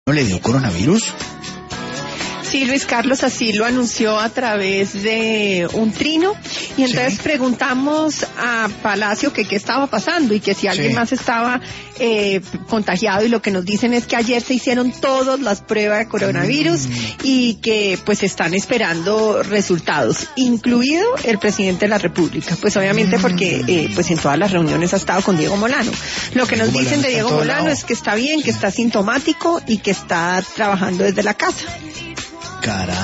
¿No le dio coronavirus? Sí, Luis Carlos así lo anunció a través de un trino y entonces preguntamos a Palacio que qué estaba pasando y que si alguien más estaba contagiado, y lo que nos dicen es que ayer se hicieron todas las pruebas de coronavirus y que pues están esperando resultados, incluido el presidente de la República, pues obviamente porque pues en todas las reuniones ha estado con Diego Molano. Lo que nos dicen de Diego Molano es que está bien, que está sintomático y que está trabajando desde la casa. Caramba.